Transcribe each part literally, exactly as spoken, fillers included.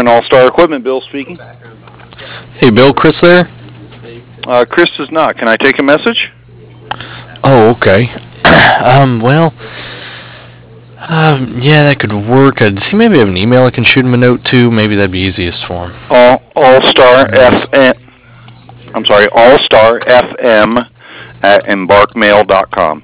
All-Star Equipment, Bill speaking. Hey, Bill, Chris there? Uh, Chris is not. Can I take a message? Oh, okay. um, well, um, yeah, that could work. Uh, does he maybe have an email I can shoot him a note to? Maybe that'd be easiest for him. All All-Star F M. I'm sorry, All-Star F M at embarkmail dot com.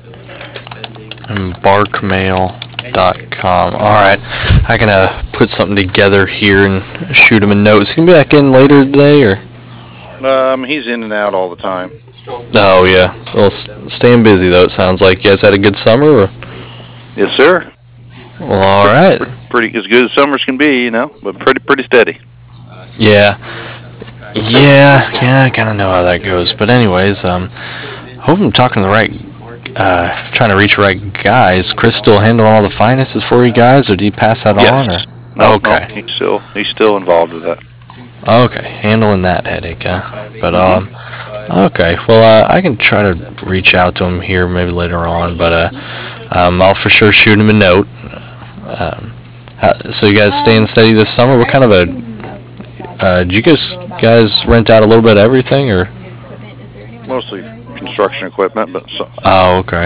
embarkmail dot com. All right, I can uh, put something together here and shoot him a note. Is he gonna be back in later today, or? Um, he's in and out all the time. Oh yeah, well, s- staying busy though. It sounds like you guys had a good summer. Or? Yes, sir. Well, all right. Pretty as good as summers can be, you know, but pretty pretty steady. Yeah, yeah, yeah. I kind of know how that goes. But anyways, um, hope I'm talking to the right. Uh, trying to reach the right guy. Is Chris still handling all the finances for you guys, or do you pass that Yes. on? Or? No, Okay. no, he's still he's still involved with that. Okay, handling that headache, huh? But um, okay. Well, uh, I can try to reach out to him here maybe later on, but uh, um, I'll for sure shoot him a note. Um, how, so you guys staying steady this summer? What kind of a? Uh, do you guys guys rent out a little bit of everything, or? Mostly construction equipment, but so, Oh, okay.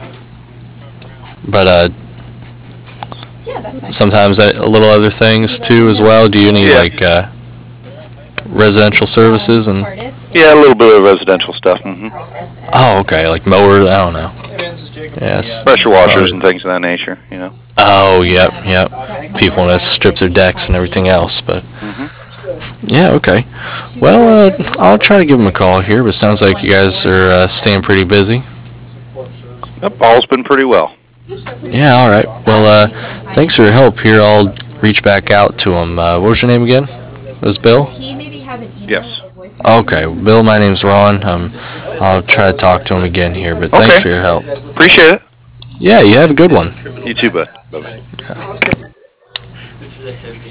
But uh, sometimes a a little other things too as well. Do you need Yeah. like uh, residential services and? yeah, a little bit of residential stuff. hmm Oh, okay, like mowers. I don't know. Yes. Pressure washers and things of that nature, you know. Oh, yep, yep. People want to strip their decks and everything else, but hmm yeah, okay. Well, uh, I'll try to give them a call here, but it sounds like you guys are uh, staying pretty busy. Yep, all's been pretty well. Yeah, all right. Well, uh, thanks for your help here. I'll reach back out to him. Uh, what was your name again? It was Bill? Yes. Okay, Bill, my name's Ron. Um, I'll try to talk to him again here, but thanks Okay. for your help. Appreciate it. Yeah, you have a good one. You too, bud. Bye-bye.